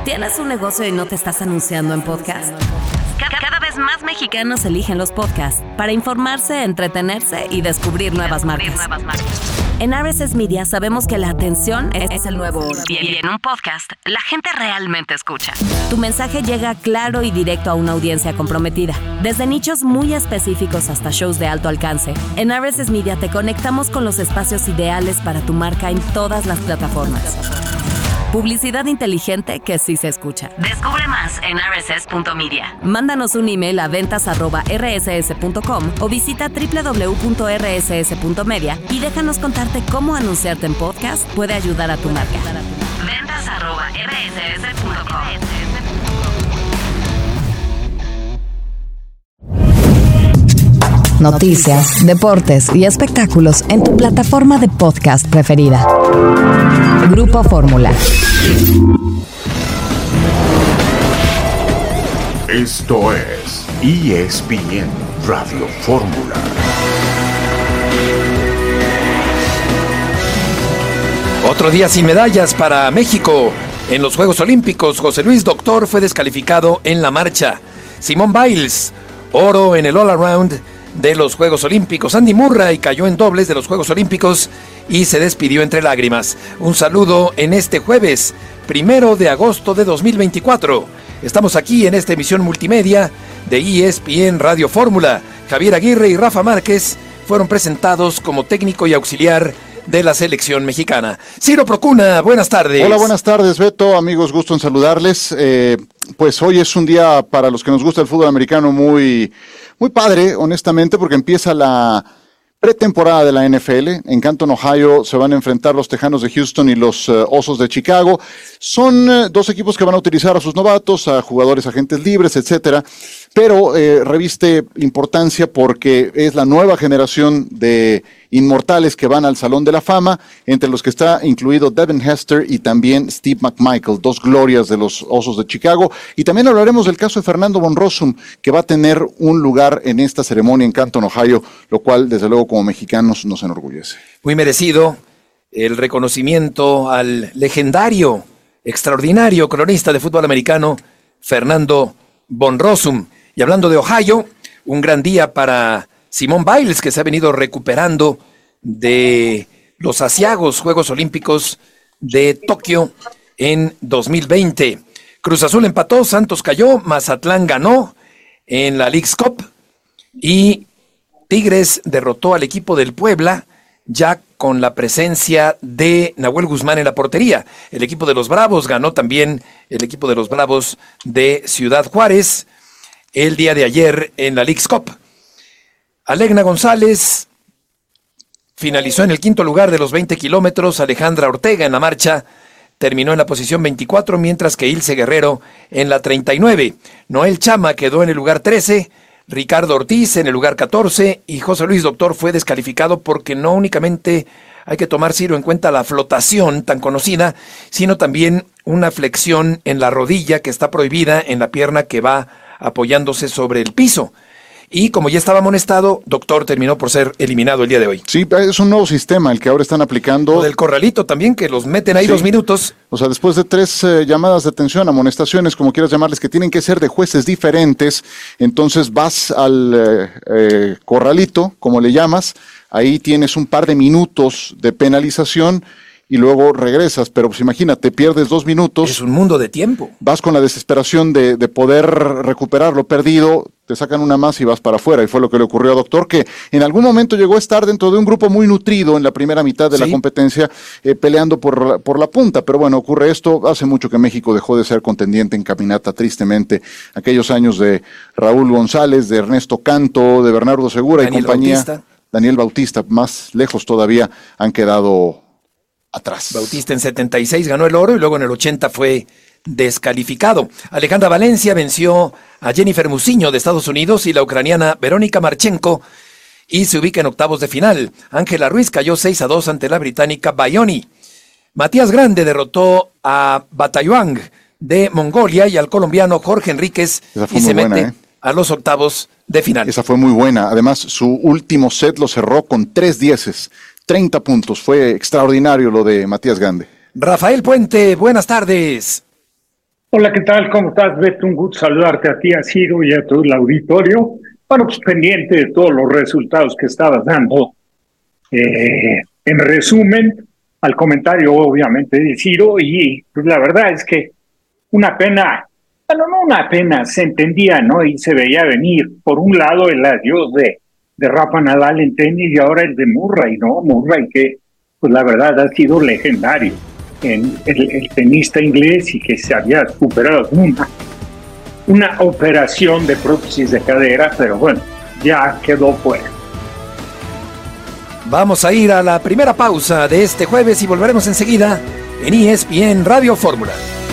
¿Tienes un negocio y no te estás anunciando en podcast? Cada vez más mexicanos eligen los podcasts para informarse, entretenerse y descubrir nuevas marcas. En RSS Media sabemos que la atención es el nuevo oro. Y en un podcast, la gente realmente escucha. Tu mensaje llega claro y directo a una audiencia comprometida. Desde nichos muy específicos hasta shows de alto alcance, en RSS Media te conectamos con los espacios ideales para tu marca en todas las plataformas. Publicidad inteligente que sí se escucha. Descubre más en rss.media. Mándanos un email a ventas@rss.com o visita www.rss.media y déjanos contarte cómo anunciarte en podcast puede ayudar a tu marca. ventas@rss.com. Noticias, deportes y espectáculos en tu plataforma de podcast preferida. Grupo Fórmula. Esto es ESPN Radio Fórmula. Otro día sin medallas para México. En los Juegos Olímpicos, José Luis Doctor fue descalificado en la marcha. Simone Biles, oro en el all-around de los Juegos Olímpicos. Andy Murray cayó en dobles de los Juegos Olímpicos y se despidió entre lágrimas. Un saludo en este jueves, 1 de agosto de 2024. Estamos aquí en esta emisión multimedia de ESPN Radio Fórmula. Javier Aguirre y Rafa Márquez fueron presentados como técnico y auxiliar de la selección mexicana. Ciro Procuna, buenas tardes. Hola, buenas tardes, Beto. Amigos, gusto en saludarles. Pues hoy es un día para los que nos gusta el fútbol americano muy padre, honestamente, porque empieza la pretemporada de la NFL. En Canton, Ohio, se van a enfrentar los Tejanos de Houston y los Osos de Chicago. Son dos equipos que van a utilizar a sus novatos, a jugadores agentes libres, etcétera. Pero reviste importancia porque es la nueva generación de inmortales que van al Salón de la Fama, entre los que está incluido Devin Hester y también Steve McMichael, dos glorias de los Osos de Chicago. Y también hablaremos del caso de Fernando von Rossum, que va a tener un lugar en esta ceremonia en Canton, Ohio, lo cual, desde luego, como mexicanos nos enorgullece. Muy merecido el reconocimiento al legendario, extraordinario cronista de fútbol americano, Fernando von Rossum. Y hablando de Ohio, un gran día para Simone Biles, que se ha venido recuperando de los aciagos Juegos Olímpicos de Tokio en 2020. Cruz Azul empató, Santos cayó, Mazatlán ganó en la Leagues Cup y Tigres derrotó al equipo del Puebla, ya con la presencia de Nahuel Guzmán en la portería. El equipo de los Bravos ganó también el equipo de los Bravos de Ciudad Juárez el día de ayer en la Leagues Cup. Alegna González finalizó en el quinto lugar de los 20 kilómetros. Alejandra Ortega en la marcha terminó en la posición 24, mientras que Ilse Guerrero en la 39. Noel Chama quedó en el lugar 13, Ricardo Ortiz en el lugar 14 y José Luis Doctor fue descalificado porque no únicamente hay que tomar, Ciro, en cuenta la flotación tan conocida, sino también una flexión en la rodilla que está prohibida en la pierna que va apoyándose sobre el piso. Y como ya estaba amonestado, Doctor terminó por ser eliminado el día de hoy. Sí, es un nuevo sistema el que ahora están aplicando. Lo del corralito también, que los meten ahí 2 minutos. O sea, después de 3 llamadas de atención, amonestaciones, como quieras llamarles, que tienen que ser de jueces diferentes, entonces vas al corralito, como le llamas, ahí tienes un par de minutos de penalización y luego regresas, pero pues imagínate, pierdes 2 minutos. Es un mundo de tiempo. Vas con la desesperación de poder recuperar lo perdido, te sacan una más y vas para afuera, y fue lo que le ocurrió a Doctor, que en algún momento llegó a estar dentro de un grupo muy nutrido en la primera mitad de la competencia, peleando por la punta, pero bueno, ocurre esto. Hace mucho que México dejó de ser contendiente en caminata, tristemente. Aquellos años de Raúl González, de Ernesto Canto, de Bernardo Segura y compañía. Daniel Bautista, más lejos todavía, han quedado atrás. Bautista en 76 ganó el oro y luego en el 80 fue descalificado. Alejandra Valencia venció a Jennifer Musiño de Estados Unidos y la ucraniana Verónica Marchenko y se ubica en octavos de final. Ángela Ruiz cayó 6-2 ante la británica Bayoni. Matías Grande derrotó a Batayoang de Mongolia y al colombiano Jorge Enríquez y se mete a los octavos de final. Esa fue muy buena. Además, su último set lo cerró con 3 dieces. 30 puntos. Fue extraordinario lo de Matías Grande. Rafael Puente, buenas tardes. Hola, ¿qué tal? ¿Cómo estás, Beto? Un gusto saludarte a ti, a Ciro y a todo el auditorio. Bueno, pues pendiente de todos los resultados que estabas dando. En resumen, al comentario obviamente de Ciro, y pues la verdad es que una pena, bueno, no una pena, se entendía, ¿no? Y se veía venir, por un lado, el adiós de Rafa Nadal en tenis y ahora el de Murray, ¿no? Murray que, pues la verdad, ha sido legendario en el tenista inglés y que se había superado una operación de prótesis de cadera, pero bueno, ya quedó fuera. Vamos a ir a la primera pausa de este jueves y volveremos enseguida en ESPN Radio Fórmula.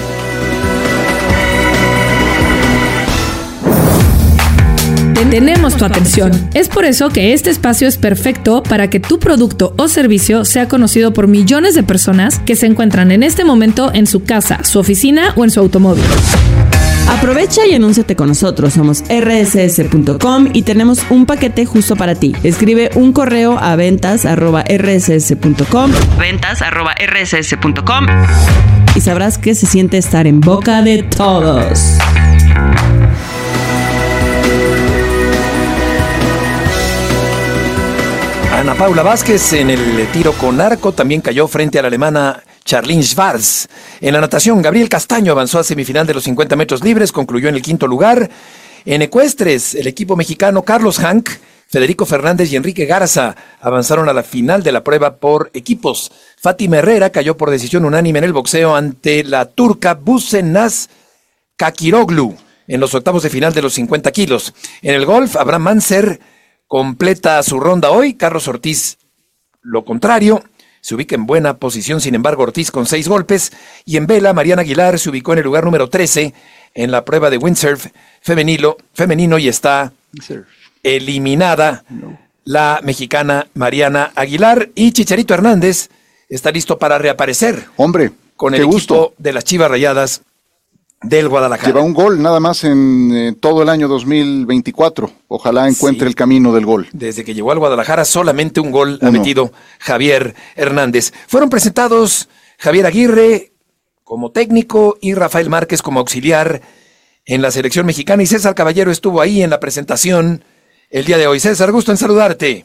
Tenemos tu atención. Es por eso que este espacio es perfecto para que tu producto o servicio sea conocido por millones de personas que se encuentran en este momento en su casa, su oficina o en su automóvil. Aprovecha y anúnciate con nosotros. Somos rss.com y tenemos un paquete justo para ti. Escribe un correo a ventas@rss.com y sabrás que se siente estar en boca de todos. Ana Paula Vázquez en el tiro con arco también cayó frente a la alemana Charlene Schwarz. En la natación, Gabriel Castaño avanzó a semifinal de los 50 metros libres, concluyó en el quinto lugar. En ecuestres, el equipo mexicano Carlos Hank, Federico Fernández y Enrique Garza avanzaron a la final de la prueba por equipos. Fátima Herrera cayó por decisión unánime en el boxeo ante la turca Busenaz Kakiroglu en los octavos de final de los 50 kilos. En el golf, Abraham Manser completa su ronda hoy, Carlos Ortiz lo contrario, se ubica en buena posición, sin embargo Ortiz con 6 golpes, y en vela Mariana Aguilar se ubicó en el lugar número 13 en la prueba de windsurf femenino y está eliminada la mexicana Mariana Aguilar, y Chicharito Hernández está listo para reaparecer. Hombre, con el equipo de las Chivas Rayadas del Guadalajara. Lleva un gol nada más en todo el año 2024. Ojalá encuentre el camino del gol. Desde que llegó al Guadalajara solamente un gol ha metido Javier Hernández. Fueron presentados Javier Aguirre como técnico y Rafael Márquez como auxiliar en la selección mexicana, y César Caballero estuvo ahí en la presentación el día de hoy. César, gusto en saludarte.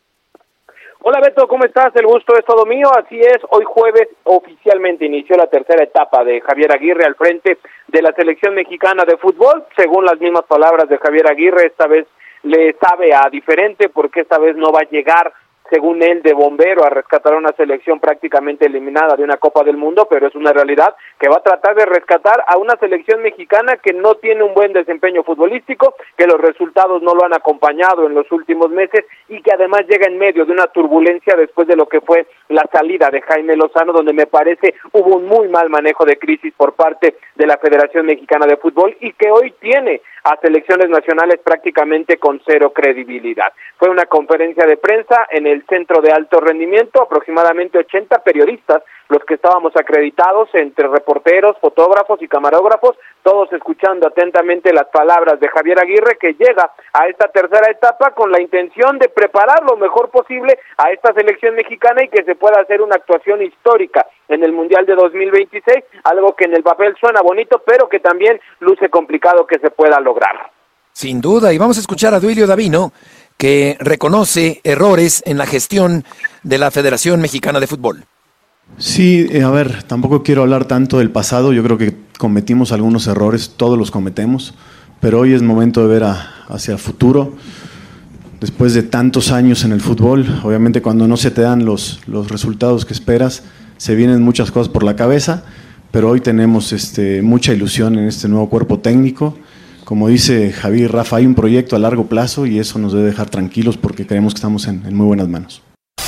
Hola Beto, ¿cómo estás? El gusto es todo mío, así es, hoy jueves oficialmente inició la tercera etapa de Javier Aguirre al frente de la selección mexicana de fútbol. Según las mismas palabras de Javier Aguirre, esta vez le sabe a diferente porque esta vez no va a llegar, según él, de bombero a rescatar a una selección prácticamente eliminada de una Copa del Mundo, pero es una realidad que va a tratar de rescatar a una selección mexicana que no tiene un buen desempeño futbolístico, que los resultados no lo han acompañado en los últimos meses y que además llega en medio de una turbulencia después de lo que fue la salida de Jaime Lozano, donde me parece hubo un muy mal manejo de crisis por parte de la Federación Mexicana de Fútbol y que hoy tiene a selecciones nacionales prácticamente con cero credibilidad. Fue una conferencia de prensa en el Centro de Alto Rendimiento, aproximadamente 80 periodistas, los que estábamos acreditados entre reporteros, fotógrafos y camarógrafos, todos escuchando atentamente las palabras de Javier Aguirre, que llega a esta tercera etapa con la intención de preparar lo mejor posible a esta selección mexicana y que se pueda hacer una actuación histórica en el Mundial de 2026, algo que en el papel suena bonito, pero que también luce complicado que se pueda lograr. Sin duda, y vamos a escuchar a Duilio Davino, que reconoce errores en la gestión de la Federación Mexicana de Fútbol. Sí, a ver, tampoco quiero hablar tanto del pasado, yo creo que cometimos algunos errores, todos los cometemos, pero hoy es momento de ver hacia el futuro. Después de tantos años en el fútbol, obviamente cuando no se te dan los resultados que esperas, se vienen muchas cosas por la cabeza, pero hoy tenemos mucha ilusión en este nuevo cuerpo técnico. Como dice Javier y Rafa, hay un proyecto a largo plazo y eso nos debe dejar tranquilos porque creemos que estamos en muy buenas manos.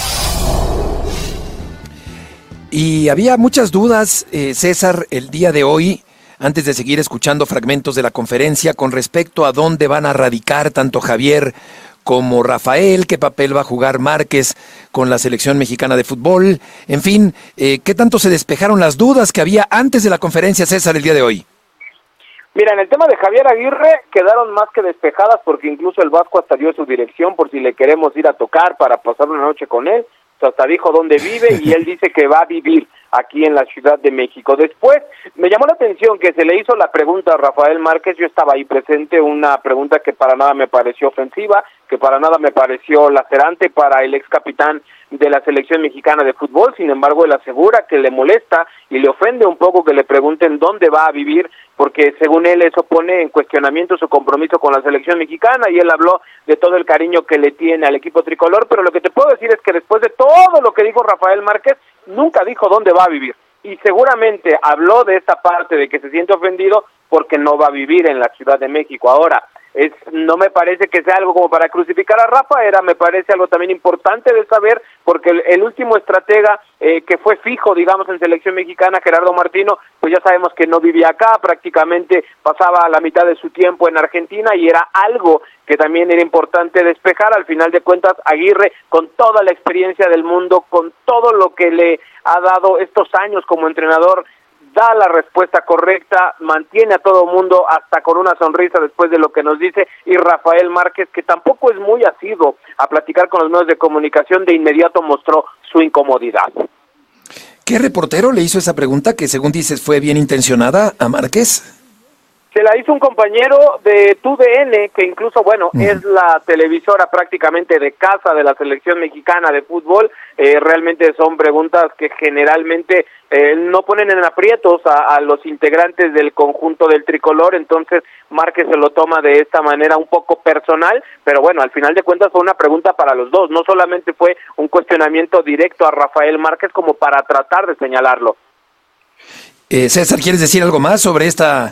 Y había muchas dudas, César, el día de hoy, antes de seguir escuchando fragmentos de la conferencia, con respecto a dónde van a radicar tanto Javier como Rafael, qué papel va a jugar Márquez con la selección mexicana de fútbol, en fin, ¿qué tanto se despejaron las dudas que había antes de la conferencia, César, el día de hoy? Mira, en el tema de Javier Aguirre quedaron más que despejadas porque incluso el Vasco hasta dio su dirección por si le queremos ir a tocar para pasar una noche con él. Hasta dijo dónde vive y él dice que va a vivir aquí en la Ciudad de México. Después, me llamó la atención que se le hizo la pregunta a Rafael Márquez, yo estaba ahí presente, una pregunta que para nada me pareció ofensiva, que para nada me pareció lacerante para el ex capitán de la selección mexicana de fútbol. Sin embargo, él asegura que le molesta y le ofende un poco que le pregunten dónde va a vivir, porque según él eso pone en cuestionamiento su compromiso con la selección mexicana, y él habló de todo el cariño que le tiene al equipo tricolor, pero lo que te puedo decir es que después de todo lo que dijo Rafael Márquez, nunca dijo dónde va a vivir, y seguramente habló de esta parte de que se siente ofendido porque no va a vivir en la Ciudad de México. Ahora, no me parece que sea algo como para crucificar a Rafa, me parece algo también importante de saber, porque el último estratega que fue fijo, digamos, en selección mexicana, Gerardo Martino, pues ya sabemos que no vivía acá, prácticamente pasaba la mitad de su tiempo en Argentina, y era algo que también era importante despejar. Al final de cuentas, Aguirre, con toda la experiencia del mundo, con todo lo que le ha dado estos años como entrenador, da la respuesta correcta, mantiene a todo mundo hasta con una sonrisa después de lo que nos dice, y Rafael Márquez, que tampoco es muy asiduo a platicar con los medios de comunicación, de inmediato mostró su incomodidad. ¿Qué reportero le hizo esa pregunta que, según dices, fue bien intencionada a Márquez? Se la hizo un compañero de TUDN, que incluso, bueno, es la televisora prácticamente de casa de la selección mexicana de fútbol. Realmente son preguntas que generalmente no ponen en aprietos a los integrantes del conjunto del tricolor, entonces Márquez se lo toma de esta manera un poco personal, pero bueno, al final de cuentas fue una pregunta para los dos, no solamente fue un cuestionamiento directo a Rafael Márquez como para tratar de señalarlo. César, ¿quieres decir algo más sobre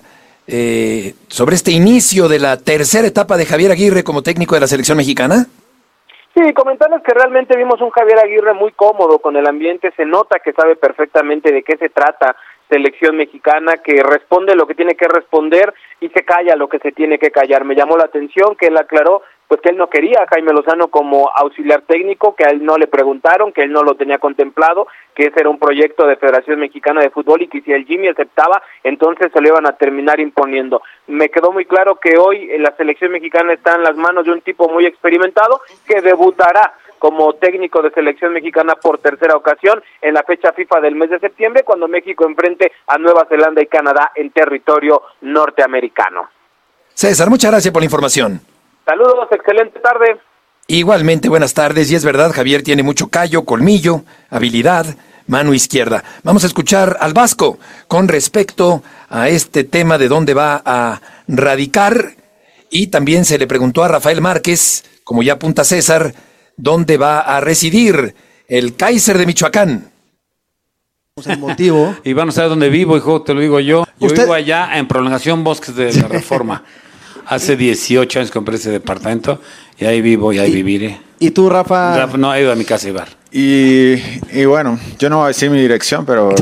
este inicio de la tercera etapa de Javier Aguirre como técnico de la selección mexicana? Sí, comentarles que realmente vimos un Javier Aguirre muy cómodo con el ambiente, se nota que sabe perfectamente de qué se trata selección mexicana, que responde lo que tiene que responder y se calla lo que se tiene que callar. Me llamó la atención que él aclaró pues que él no quería a Jaime Lozano como auxiliar técnico, que a él no le preguntaron, que él no lo tenía contemplado, que ese era un proyecto de Federación Mexicana de Fútbol y que si el Jimmy aceptaba, entonces se lo iban a terminar imponiendo. Me quedó muy claro que hoy la selección mexicana está en las manos de un tipo muy experimentado que debutará como técnico de selección mexicana por tercera ocasión en la fecha FIFA del mes de septiembre, cuando México enfrente a Nueva Zelanda y Canadá en territorio norteamericano. César, muchas gracias por la información. Saludos, excelente tarde. Igualmente, buenas tardes, y es verdad, Javier tiene mucho callo, colmillo, habilidad, mano izquierda. Vamos a escuchar al Vasco con respecto a este tema de dónde va a radicar, y también se le preguntó a Rafael Márquez, como ya apunta César, dónde va a residir el Kaiser de Michoacán. El motivo. Y van a saber dónde vivo, hijo, te lo digo yo. Yo vivo allá en Prolongación Bosques de la Reforma. Hace 18 años compré ese departamento y ahí vivo y ahí viviré. ¿Y tú, Rafa? No, he ido a mi casa, Ibar. Y bueno, yo no voy a decir mi dirección, pero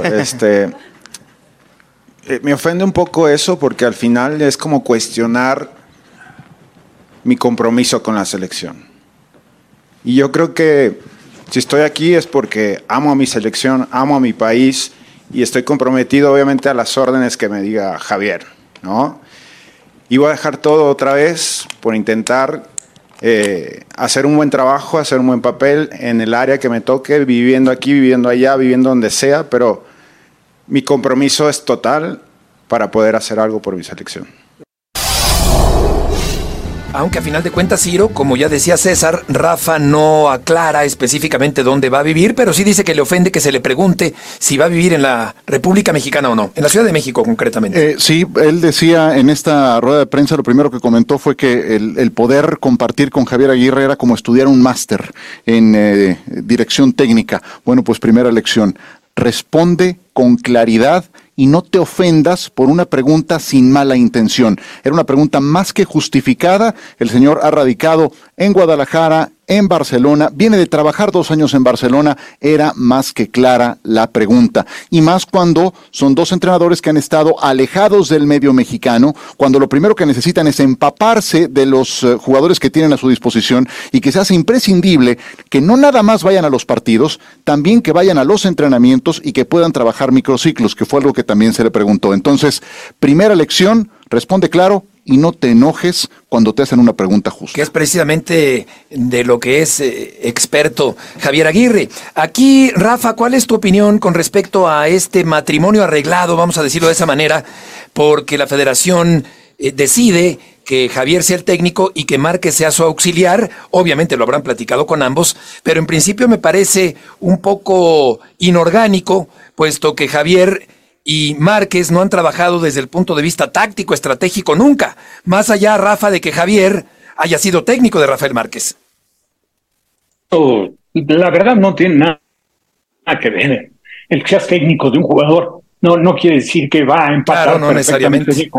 me ofende un poco eso, porque al final es como cuestionar mi compromiso con la selección. Y yo creo que si estoy aquí es porque amo a mi selección, amo a mi país y estoy comprometido obviamente a las órdenes que me diga Javier, ¿no? Y voy a dejar todo otra vez por intentar hacer un buen trabajo, hacer un buen papel en el área que me toque, viviendo aquí, viviendo allá, viviendo donde sea, pero mi compromiso es total para poder hacer algo por mi selección. Aunque a final de cuentas, Ciro, como ya decía César, Rafa no aclara específicamente dónde va a vivir, pero sí dice que le ofende que se le pregunte si va a vivir en la República Mexicana o no, en la Ciudad de México concretamente. Sí, él decía en esta rueda de prensa, lo primero que comentó fue que el poder compartir con Javier Aguirre era como estudiar un máster en dirección técnica. Bueno, pues primera lección, responde con claridad y no te ofendas por una pregunta sin mala intención. Era una pregunta más que justificada. El señor ha radicado en Guadalajara, en Barcelona, viene de trabajar 2 años en Barcelona, era más que clara la pregunta. Y más cuando son 2 entrenadores que han estado alejados del medio mexicano, cuando lo primero que necesitan es empaparse de los jugadores que tienen a su disposición y que se hace imprescindible que no nada más vayan a los partidos, también que vayan a los entrenamientos y que puedan trabajar microciclos, que fue algo que también se le preguntó. Entonces, primera lección, responde claro y no te enojes cuando te hacen una pregunta justa. Que es precisamente de lo que es experto Javier Aguirre. Aquí, Rafa, ¿cuál es tu opinión con respecto a este matrimonio arreglado, vamos a decirlo de esa manera, porque la federación decide que Javier sea el técnico y que Márquez sea su auxiliar? Obviamente lo habrán platicado con ambos, pero en principio me parece un poco inorgánico, puesto que Javier y Márquez no han trabajado desde el punto de vista táctico, estratégico nunca, más allá, Rafa, de que Javier haya sido técnico de Rafael Márquez. La verdad no tiene nada que ver. El que seas técnico de un jugador no quiere decir que va a empatar, claro, no necesariamente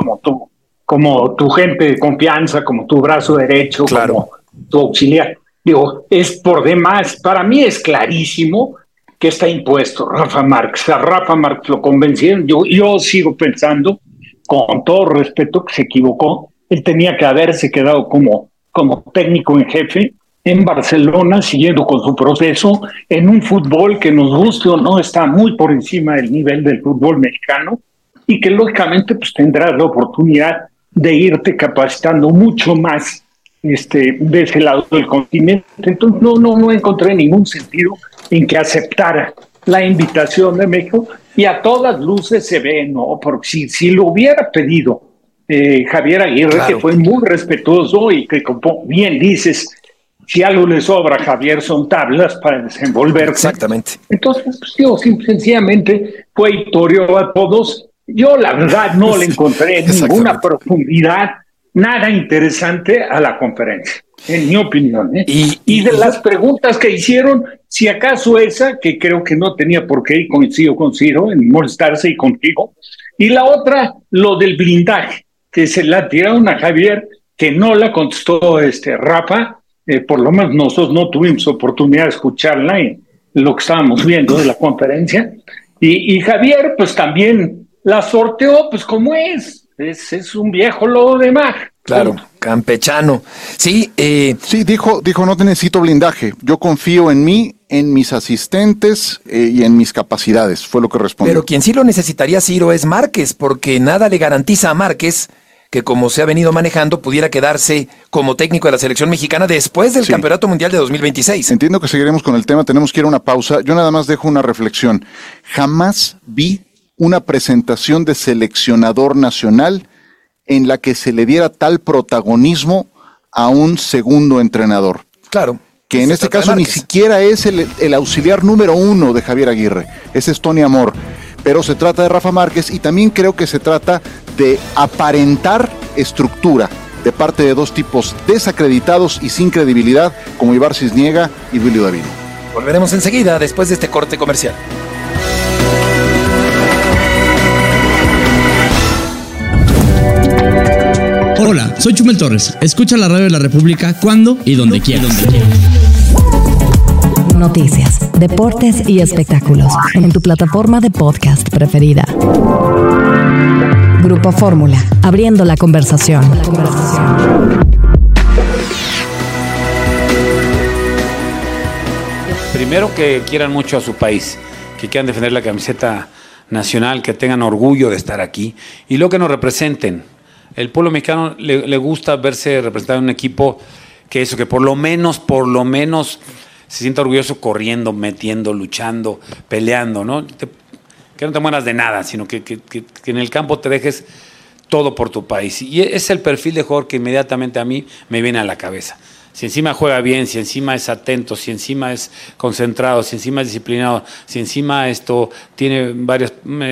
como tu gente de confianza, como tu brazo derecho, claro, como tu auxiliar. Digo, es por demás, para mí es clarísimo que está impuesto Rafa Márquez. A Rafa Márquez lo convencieron. Yo sigo pensando, con todo respeto, que se equivocó. Él tenía que haberse quedado como técnico en jefe en Barcelona, siguiendo con su proceso, en un fútbol que, nos guste o no, está muy por encima del nivel del fútbol mexicano, y que lógicamente pues tendrás la oportunidad de irte capacitando mucho más de ese lado del continente. Entonces no encontré ningún sentido en que aceptara la invitación de México, y a todas luces se ve, ¿no? Porque si lo hubiera pedido Javier Aguirre, claro, que fue muy respetuoso y que, como bien dices, si algo le sobra a Javier son tablas para desenvolverse. Exactamente. Entonces, pues, sencillamente fue y toreó a todos. Yo la verdad no le encontré ninguna profundidad, nada interesante a la conferencia, en mi opinión. Y de las preguntas que hicieron, si acaso esa, que creo que no tenía por qué, y coincido con Ciro en molestarse y contigo, y la otra, lo del blindaje, que se la tiraron a Javier, que no la contestó Rafa. Por lo menos nosotros no tuvimos oportunidad de escucharla en lo que estábamos viendo de la conferencia, y Javier pues también la sorteó, pues como es un viejo lobo de mar. Claro, campechano. Sí, sí, dijo, no te necesito blindaje, yo confío en mí, en mis asistentes y en mis capacidades, fue lo que respondió. Pero quien sí lo necesitaría, Ciro, es Márquez, porque nada le garantiza a Márquez que, como se ha venido manejando, pudiera quedarse como técnico de la selección mexicana después del Campeonato Mundial de 2026. Entiendo que seguiremos con el tema, tenemos que ir a una pausa. Yo nada más dejo una reflexión. Jamás vi una presentación de seleccionador nacional en la que se le diera tal protagonismo a un segundo entrenador. Claro. Que en este caso ni siquiera es el auxiliar número 1 de Javier Aguirre, ese es Tony Amor. Pero se trata de Rafa Márquez, y también creo que se trata de aparentar estructura de parte de dos tipos desacreditados y sin credibilidad, como Ibar Cisniega y Duilio Davino. Volveremos enseguida, después de este corte comercial. Hola, soy Chumel Torres. Escucha la radio de la República cuando y donde quieras. Noticias, deportes y espectáculos en tu plataforma de podcast preferida. Grupo Fórmula, abriendo la conversación. Primero, que quieran mucho a su país, que quieran defender la camiseta nacional, que tengan orgullo de estar aquí, y luego que nos representen. El pueblo mexicano le gusta verse representado en un equipo que por lo menos se sienta orgulloso corriendo, metiendo, luchando, peleando, ¿no? Que no te mueras de nada, sino que en el campo te dejes todo por tu país. Y es el perfil de jugador que inmediatamente a mí me viene a la cabeza. Si encima juega bien, si encima es atento, si encima es concentrado, si encima es disciplinado, si encima tiene varias,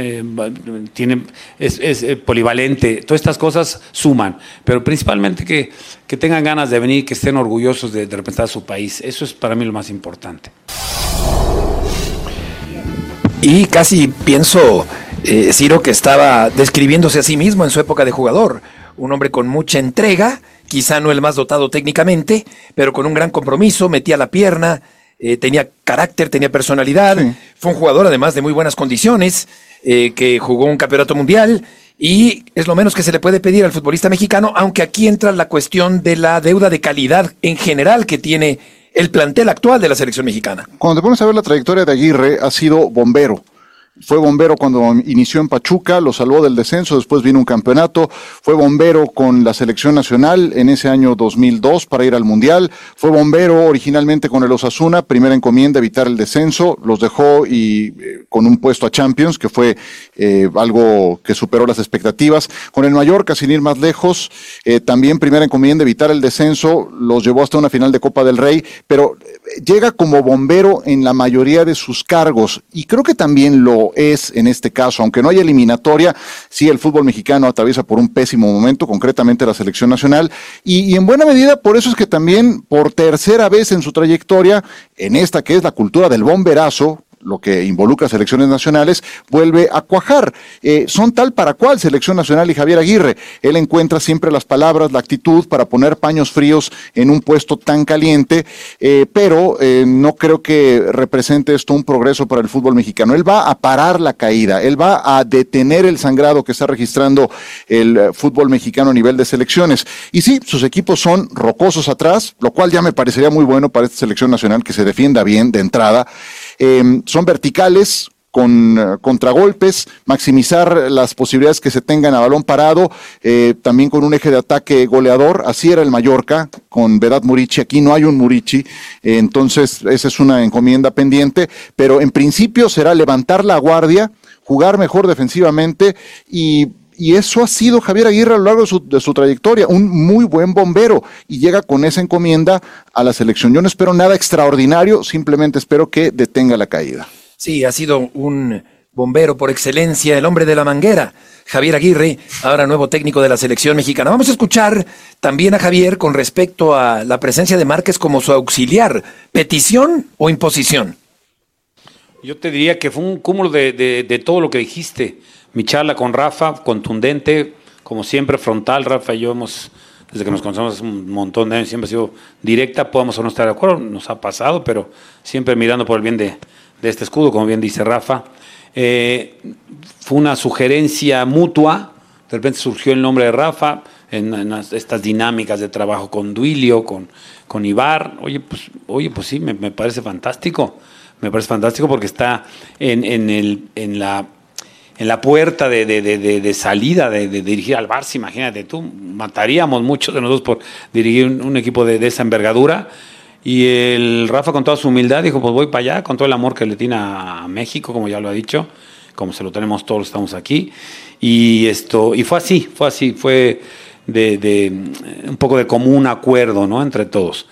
es polivalente, todas estas cosas suman, pero principalmente que tengan ganas de venir, que estén orgullosos de representar a su país. Eso es para mí lo más importante. Y casi pienso, Ciro, que estaba describiéndose a sí mismo en su época de jugador. Un hombre con mucha entrega, quizá no el más dotado técnicamente, pero con un gran compromiso, metía la pierna, tenía carácter, tenía personalidad. Sí. Fue un jugador además de muy buenas condiciones, que jugó un campeonato mundial, y es lo menos que se le puede pedir al futbolista mexicano, aunque aquí entra la cuestión de la deuda de calidad en general que tiene el plantel actual de la selección mexicana. Cuando te pones a ver la trayectoria de Aguirre, ha sido bombero. fue bombero cuando inició en Pachuca, lo salvó del descenso, después vino un campeonato, fue bombero con la selección nacional en ese año 2002 para ir al Mundial, fue bombero originalmente con el Osasuna, primera encomienda, evitar el descenso, los dejó y con un puesto a Champions, que fue algo que superó las expectativas. Con el Mallorca, sin ir más lejos, también primera encomienda, evitar el descenso, los llevó hasta una final de Copa del Rey, pero llega como bombero en la mayoría de sus cargos, y creo que también lo es en este caso, aunque no haya eliminatoria. Sí, el fútbol mexicano atraviesa por un pésimo momento, concretamente la selección nacional, y en buena medida por eso es que también por tercera vez en su trayectoria, en esta que es la cultura del bomberazo, lo que involucra selecciones nacionales, vuelve a cuajar. Son tal para cual selección nacional y Javier Aguirre. Él encuentra siempre las palabras, la actitud para poner paños fríos en un puesto tan caliente, pero no creo que represente esto un progreso para el fútbol mexicano. Él va a parar la caída, él va a detener el sangrado que está registrando el fútbol mexicano a nivel de selecciones. Y sí, sus equipos son rocosos atrás, lo cual ya me parecería muy bueno para esta selección nacional, que se defienda bien de entrada. Son verticales, con contragolpes, maximizar las posibilidades que se tengan a balón parado, también con un eje de ataque goleador. Así era el Mallorca, con Vedat Murici. Aquí no hay un Murici, entonces esa es una encomienda pendiente, pero en principio será levantar la guardia, jugar mejor defensivamente, y eso ha sido Javier Aguirre a lo largo de su trayectoria, un muy buen bombero, y llega con esa encomienda a la selección. Yo no espero nada extraordinario, simplemente espero que detenga la caída. Sí, ha sido un bombero por excelencia, el hombre de la manguera, Javier Aguirre, ahora nuevo técnico de la selección mexicana. Vamos a escuchar también a Javier con respecto a la presencia de Márquez como su auxiliar. ¿Petición o imposición? Yo te diría que fue un cúmulo de todo lo que dijiste. Mi charla con Rafa, contundente, como siempre, frontal. Rafa y yo desde que nos conocemos hace un montón de años, siempre ha sido directa. Podemos o no estar de acuerdo, nos ha pasado, pero siempre mirando por el bien de este escudo, como bien dice Rafa. Fue una sugerencia mutua. De repente surgió el nombre de Rafa en estas dinámicas de trabajo con Duilio, con Ibar. Oye, pues sí, me parece fantástico. Me parece fantástico porque está en la puerta de salida de dirigir al Barça. Imagínate tú, mataríamos muchos de nosotros por dirigir un equipo de esa envergadura. Y el Rafa, con toda su humildad, dijo, pues voy para allá, con todo el amor que le tiene a México, como ya lo ha dicho, como se lo tenemos todos los que estamos aquí. Y fue así, fue de un poco de común acuerdo, ¿no?, entre todos.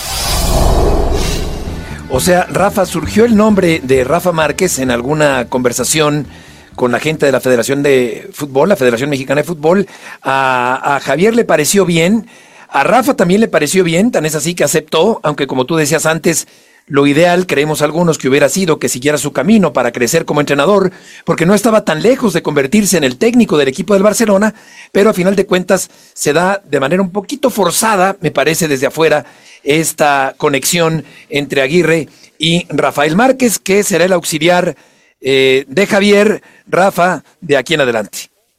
O sea, Rafa, surgió el nombre de Rafa Márquez en alguna conversación con la gente de la Federación de Fútbol, la Federación Mexicana de Fútbol. A Javier le pareció bien, a Rafa también le pareció bien, tan es así que aceptó, aunque como tú decías antes, lo ideal, creemos algunos, que hubiera sido que siguiera su camino para crecer como entrenador, porque no estaba tan lejos de convertirse en el técnico del equipo del Barcelona, pero a final de cuentas se da de manera un poquito forzada, me parece desde afuera, esta conexión entre Aguirre y Rafael Márquez, que será el auxiliar de Javier. Rafa, de aquí en adelante.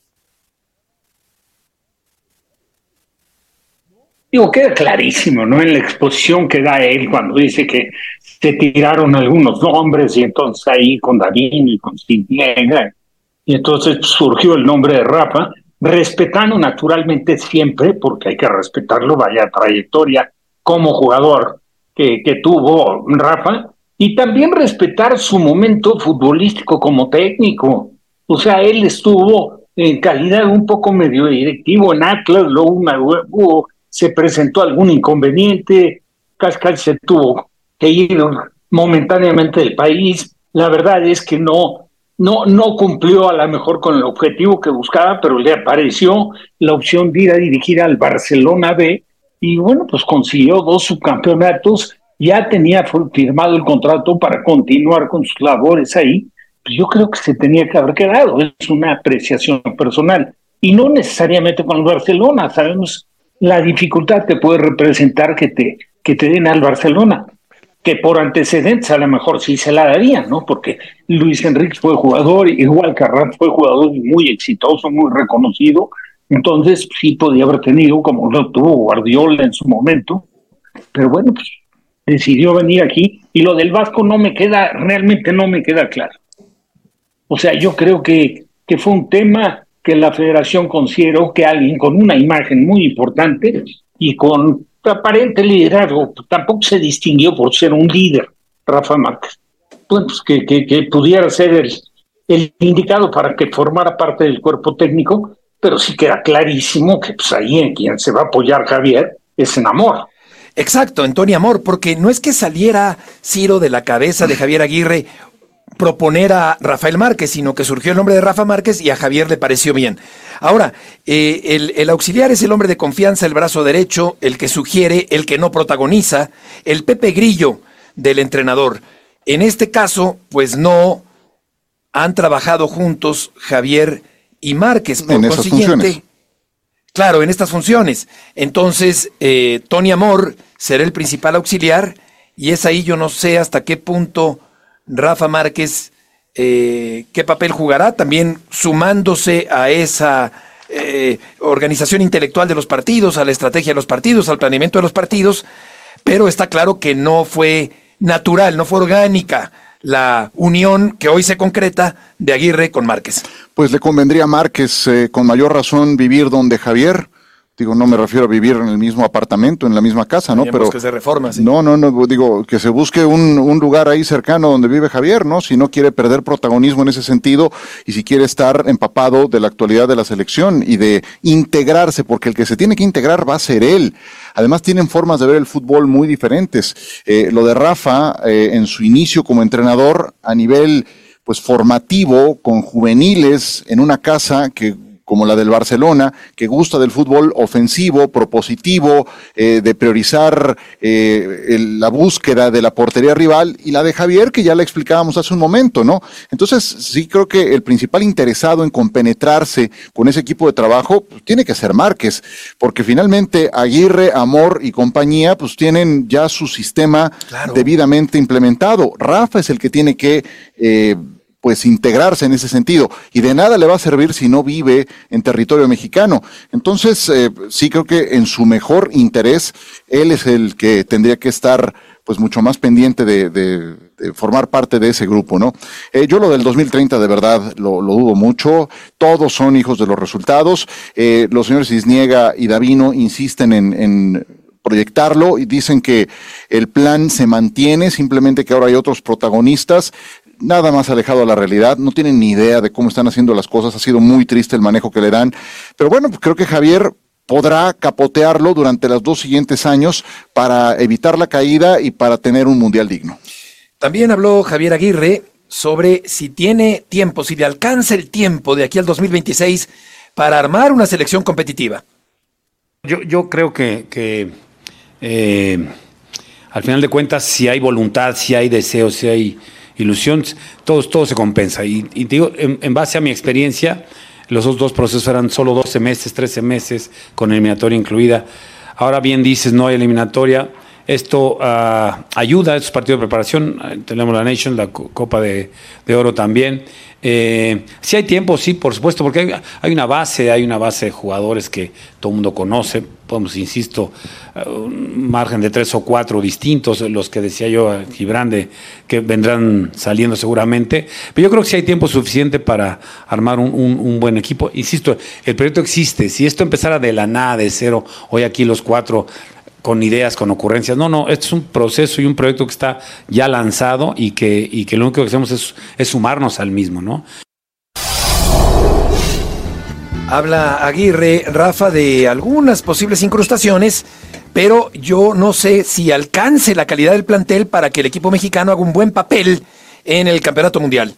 Digo, queda clarísimo, ¿no?, en la exposición que da él cuando dice que se tiraron algunos nombres, y entonces ahí con David y con Cintiega, y entonces surgió el nombre de Rafa, respetando naturalmente siempre, porque hay que respetarlo, vaya trayectoria como jugador que tuvo Rafa, y también respetar su momento futbolístico como técnico. O sea, él estuvo en calidad un poco medio directivo en Atlas, luego se presentó algún inconveniente, Cascal se tuvo que ir momentáneamente del país. La verdad es que no cumplió a lo mejor con el objetivo que buscaba, pero le apareció la opción de ir a dirigir al Barcelona B, y bueno, pues consiguió 2 subcampeonatos, ya tenía firmado el contrato para continuar con sus labores ahí. Pues yo creo que se tenía que haber quedado, es una apreciación personal, y no necesariamente con el Barcelona. Sabemos la dificultad que puede representar que te den al Barcelona, que por antecedentes a lo mejor sí se la darían, ¿no? Porque Luis Enrique fue jugador, igual Carranza fue jugador muy exitoso, muy reconocido, entonces sí podía haber tenido, como lo tuvo Guardiola en su momento, pero bueno, pues decidió venir aquí, y lo del Vasco realmente no me queda claro. O sea, yo creo que fue un tema que la federación consideró que alguien con una imagen muy importante y con aparente liderazgo, tampoco se distinguió por ser un líder, Rafa Márquez, pues que pudiera ser el indicado para que formara parte del cuerpo técnico, pero sí queda clarísimo que pues ahí en quien se va a apoyar Javier es en Amor. Exacto, en Tony Amor, porque no es que saliera Ciro de la cabeza de Javier Aguirre proponer a Rafael Márquez, sino que surgió el nombre de Rafa Márquez y a Javier le pareció bien. Ahora, el auxiliar es el hombre de confianza, el brazo derecho, el que sugiere, el que no protagoniza, el Pepe Grillo del entrenador. En este caso, pues no han trabajado juntos Javier y Márquez. Por consiguiente, claro, en estas funciones. Entonces, Tony Amor será el principal auxiliar y es ahí yo no sé hasta qué punto Rafa Márquez, ¿qué papel jugará? También sumándose a esa organización intelectual de los partidos, a la estrategia de los partidos, al planeamiento de los partidos, pero está claro que no fue natural, no fue orgánica la unión que hoy se concreta de Aguirre con Márquez. Pues le convendría a Márquez con mayor razón vivir donde Javier. Digo, no me refiero a vivir en el mismo apartamento, en la misma casa, ¿no? Pero que se reforma, sí. No, digo, que se busque un lugar ahí cercano donde vive Javier, ¿no? Si no quiere perder protagonismo en ese sentido y si quiere estar empapado de la actualidad de la selección y de integrarse, porque el que se tiene que integrar va a ser él. Además tienen formas de ver el fútbol muy diferentes. Lo de Rafa, en su inicio como entrenador, a nivel pues formativo, con juveniles, en una casa como la del Barcelona, que gusta del fútbol ofensivo, propositivo, de priorizar la búsqueda de la portería rival, y la de Javier, que ya la explicábamos hace un momento, ¿no? Entonces, sí creo que el principal interesado en compenetrarse con ese equipo de trabajo, pues, tiene que ser Márquez, porque finalmente Aguirre, Amor y compañía, pues tienen ya su sistema debidamente implementado. Rafa es el que tiene que pues integrarse en ese sentido, y de nada le va a servir si no vive en territorio mexicano. Entonces, sí creo que en su mejor interés, él es el que tendría que estar pues mucho más pendiente de formar parte de ese grupo, ¿no? Yo lo del 2030 de verdad lo dudo mucho. Todos son hijos de los resultados. Los señores Cisniega y Davino insisten en proyectarlo y dicen que el plan se mantiene, simplemente que ahora hay otros protagonistas. Nada más alejado de la realidad, no tienen ni idea de cómo están haciendo las cosas, ha sido muy triste el manejo que le dan, pero bueno, pues creo que Javier podrá capotearlo durante los 2 siguientes años para evitar la caída y para tener un mundial digno. También habló Javier Aguirre sobre si tiene tiempo, si le alcanza el tiempo de aquí al 2026 para armar una selección competitiva. Yo creo que al final de cuentas, si hay voluntad, si hay deseo, si hay ilusión, todo se compensa. Y te digo, en base a mi experiencia, los dos procesos eran solo 12 meses, 13 meses, con eliminatoria incluida. Ahora bien dices, no hay eliminatoria. Esto ayuda a estos partidos de preparación. Tenemos la Nation, la Copa de Oro también. Si hay tiempo, sí, por supuesto, porque hay una base de jugadores que todo el mundo conoce. Podemos, insisto, un margen de 3 o 4 distintos, los que decía yo, Gibran, que vendrán saliendo seguramente. Pero yo creo que sí hay tiempo suficiente para armar un buen equipo. Insisto, el proyecto existe. Si esto empezara de la nada, de cero, hoy aquí los 4 con ideas, con ocurrencias. No, esto es un proceso y un proyecto que está ya lanzado y que lo único que hacemos es sumarnos al mismo, ¿no? Habla Aguirre, Rafa, de algunas posibles incrustaciones, pero yo no sé si alcance la calidad del plantel para que el equipo mexicano haga un buen papel en el Campeonato Mundial.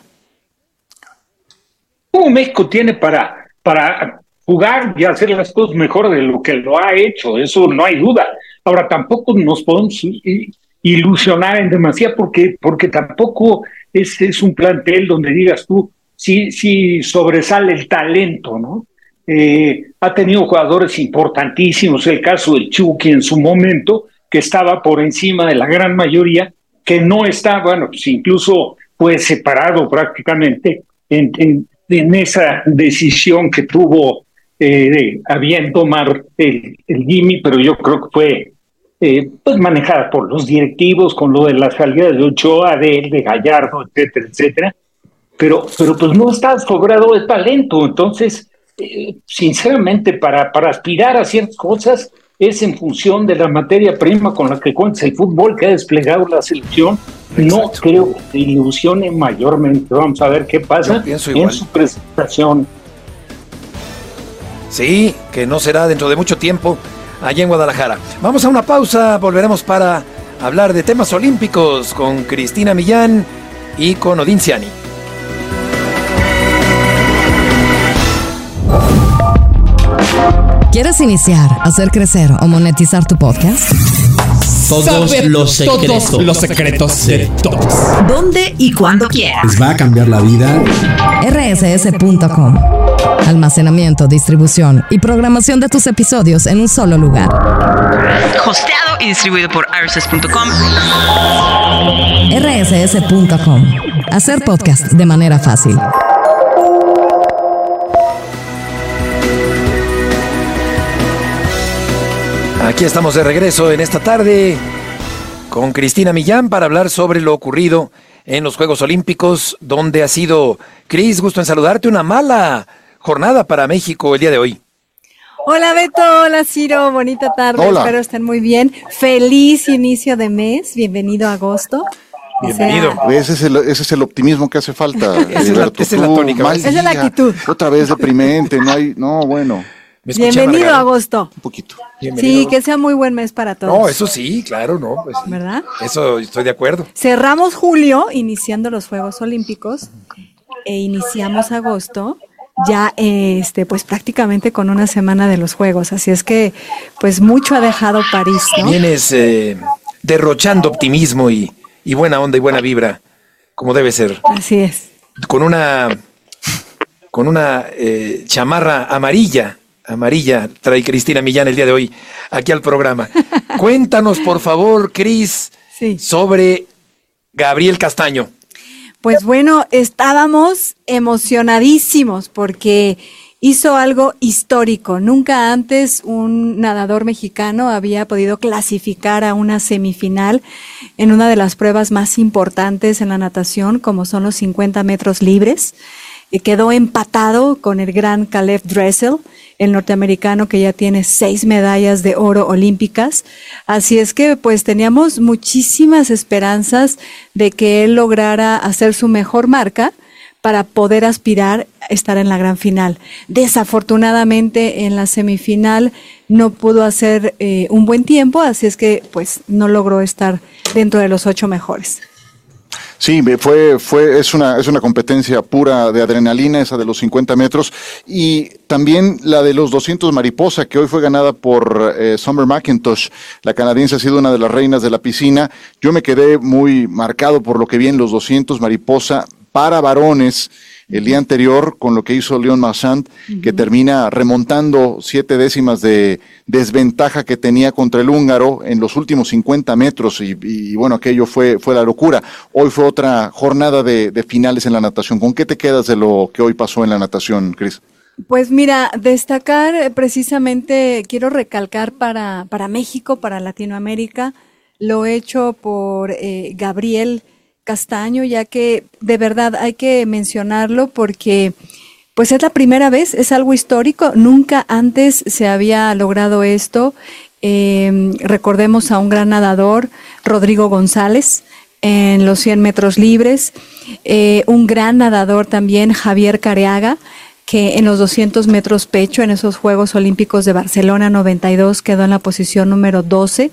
México tiene para jugar y hacer las cosas mejor de lo que lo ha hecho, eso no hay duda. Ahora, tampoco nos podemos ilusionar en demasía porque tampoco es un plantel donde digas tú, sí sobresale el talento, ¿no? Ha tenido jugadores importantísimos, el caso del Chucky en su momento, que estaba por encima de la gran mayoría, que no está, bueno, pues incluso fue separado prácticamente en esa decisión que tuvo a bien tomar el Jimmy, pero yo creo que fue pues manejada por los directivos con lo de la salida de Ochoa, de Gallardo, etcétera, etcétera. pero pues no está sobrado de talento. Entonces, sinceramente, para aspirar a ciertas cosas es en función de la materia prima con la que cuenta el fútbol que ha desplegado la selección. No creo que se ilusione mayormente. Vamos a ver qué pasa en su presentación. Sí, que no será dentro de mucho tiempo allá en Guadalajara. Vamos a una pausa, volveremos para hablar de temas olímpicos con Cristina Millán y con Odín Ciani. ¿Quieres iniciar, hacer crecer o monetizar tu podcast? Todos los secretos de todos. ¿Dónde y cuándo quieras? Les va a cambiar la vida. rss.com. Almacenamiento, distribución y programación de tus episodios en un solo lugar. Hosteado y distribuido por rss.com. rss.com. Hacer podcast de manera fácil. Aquí estamos de regreso en esta tarde con Cristina Millán para hablar sobre lo ocurrido en los Juegos Olímpicos, donde ha sido, Cris, gusto en saludarte, una mala jornada para México el día de hoy. Hola Beto, hola Ciro, bonita tarde, Hola. Espero estén muy bien. Feliz inicio de mes, bienvenido a agosto. Bienvenido. Ese es el optimismo que hace falta. Esa es la tónica. Mal Esa es la día, actitud. Otra vez deprimente, bueno. Bienvenido a agosto. Un poquito. Sí, que sea muy buen mes para todos. No, eso sí, claro, no. Pues, ¿verdad? Eso estoy de acuerdo. Cerramos julio iniciando los Juegos Olímpicos e iniciamos agosto ya pues prácticamente con una semana de los Juegos, así es que pues mucho ha dejado París, ¿no? Vienes derrochando optimismo y buena onda y buena vibra, como debe ser. Así es. Con una chamarra amarilla trae Cristina Millán el día de hoy aquí al programa. Cuéntanos, por favor, Cris, sobre Gabriel Castaño. Pues bueno, estábamos emocionadísimos porque hizo algo histórico. Nunca antes un nadador mexicano había podido clasificar a una semifinal en una de las pruebas más importantes en la natación, como son los 50 metros libres. Quedó empatado con el gran Caleb Dressel, el norteamericano que ya tiene 6 medallas de oro olímpicas. Así es que pues teníamos muchísimas esperanzas de que él lograra hacer su mejor marca para poder aspirar a estar en la gran final. Desafortunadamente en la semifinal no pudo hacer un buen tiempo, así es que pues no logró estar dentro de los 8 mejores. Sí, es una competencia pura de adrenalina, esa de los 50 metros, y también la de los 200 mariposa, que hoy fue ganada por Summer McIntosh. La canadiense ha sido una de las reinas de la piscina. Yo me quedé muy marcado por lo que vi en los 200 mariposa para varones el día anterior con lo que hizo Leon Marchand, que termina remontando 7 décimas de desventaja que tenía contra el húngaro en los últimos 50 metros y bueno, aquello fue la locura. Hoy fue otra jornada de finales en la natación. ¿Con qué te quedas de lo que hoy pasó en la natación, Cris? Pues mira, destacar precisamente, quiero recalcar para México, para Latinoamérica, lo hecho por Gabriel Castaño, ya que de verdad hay que mencionarlo porque pues es la primera vez, es algo histórico, nunca antes se había logrado esto. Recordemos a un gran nadador, Rodrigo González, en los 100 metros libres, un gran nadador también, Javier Careaga, que en los 200 metros pecho, en esos Juegos Olímpicos de Barcelona 92, quedó en la posición número 12.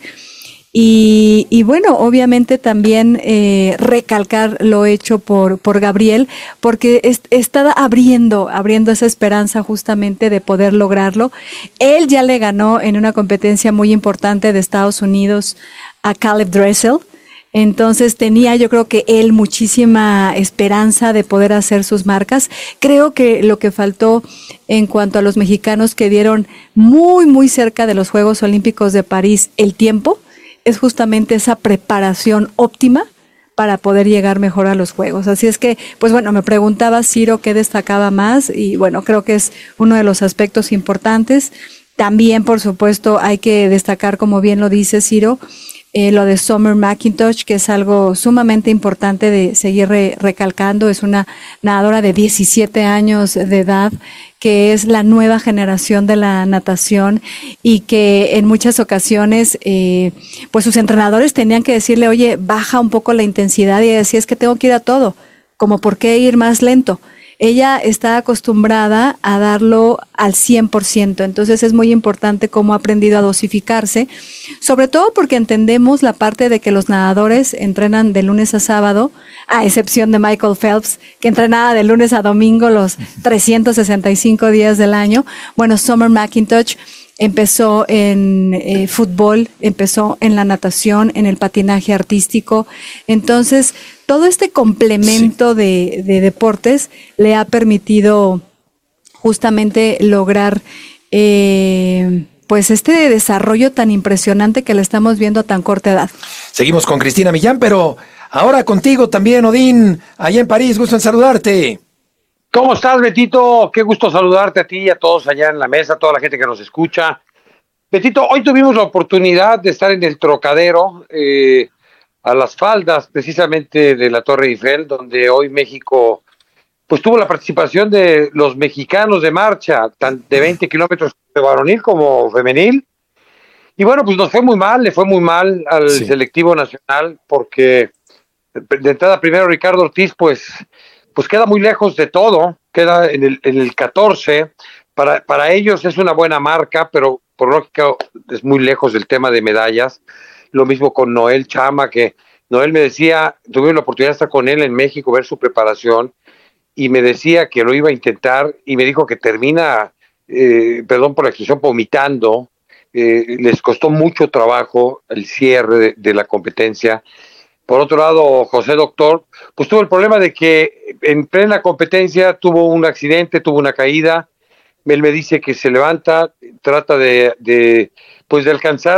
Y bueno, obviamente también recalcar lo hecho por Gabriel, porque está abriendo esa esperanza justamente de poder lograrlo. Él ya le ganó en una competencia muy importante de Estados Unidos a Caleb Dressel. Entonces tenía, yo creo que él muchísima esperanza de poder hacer sus marcas. Creo que lo que faltó en cuanto a los mexicanos que dieron muy, muy cerca de los Juegos Olímpicos de París el tiempo, es justamente esa preparación óptima para poder llegar mejor a los Juegos. Así es que, pues bueno, me preguntaba Ciro qué destacaba más y bueno, creo que es uno de los aspectos importantes. También, por supuesto, hay que destacar, como bien lo dice Ciro, lo de Summer McIntosh, que es algo sumamente importante de seguir recalcando. Es una nadadora de 17 años de edad, que es la nueva generación de la natación y que en muchas ocasiones pues sus entrenadores tenían que decirle, oye, baja un poco la intensidad, y decía, es que tengo que ir a todo, como por qué ir más lento. Ella está acostumbrada a darlo al 100%, entonces es muy importante cómo ha aprendido a dosificarse, sobre todo porque entendemos la parte de que los nadadores entrenan de lunes a sábado, a excepción de Michael Phelps, que entrenaba de lunes a domingo los 365 días del año. Bueno, Summer McIntosh empezó en fútbol, empezó en la natación, en el patinaje artístico. Entonces, todo este complemento de deportes le ha permitido justamente lograr pues este desarrollo tan impresionante que le estamos viendo a tan corta edad. Seguimos con Cristina Millán, pero ahora contigo también, Odín, allá en París, gusto en saludarte. ¿Cómo estás, Betito? Qué gusto saludarte a ti y a todos allá en la mesa, a toda la gente que nos escucha. Betito, hoy tuvimos la oportunidad de estar en el Trocadero, a las faldas precisamente de la Torre Eiffel, donde hoy México pues tuvo la participación de los mexicanos de marcha, tanto de 20 kilómetros de varonil como femenil. Y bueno, pues nos fue muy mal, le fue muy mal al selectivo nacional, porque de entrada primero Ricardo Ortiz pues queda muy lejos de todo, queda en el 14, para ellos es una buena marca, pero por lógica es muy lejos del tema de medallas. Lo mismo con Noel Chama, que Noel me decía, tuve la oportunidad de estar con él en México, ver su preparación, y me decía que lo iba a intentar, y me dijo que termina, perdón por la expresión, vomitando. Les costó mucho trabajo el cierre de la competencia. Por otro lado, José Doctor, pues tuvo el problema de que en plena competencia tuvo un accidente, tuvo una caída. Él me dice que se levanta, trata de alcanzar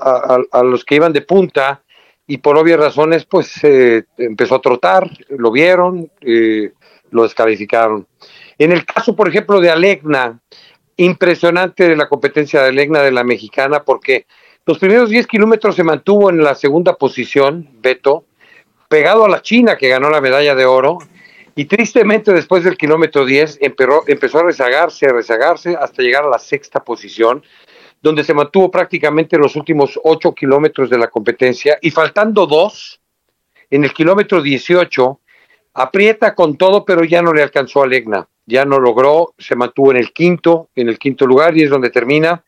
a los que iban de punta, y por obvias razones pues empezó a trotar, lo vieron, lo descalificaron. En el caso, por ejemplo, de Alegna, impresionante de la competencia de Alegna, de la mexicana, porque los primeros 10 kilómetros se mantuvo en la segunda posición, Beto, pegado a la China, que ganó la medalla de oro, y tristemente después del kilómetro 10 empezó a rezagarse hasta llegar a la sexta posición, donde se mantuvo prácticamente los últimos 8 kilómetros de la competencia, y faltando 2, en el kilómetro 18, aprieta con todo, pero ya no le alcanzó a Alegna, ya no logró, se mantuvo en el quinto lugar, y es donde termina.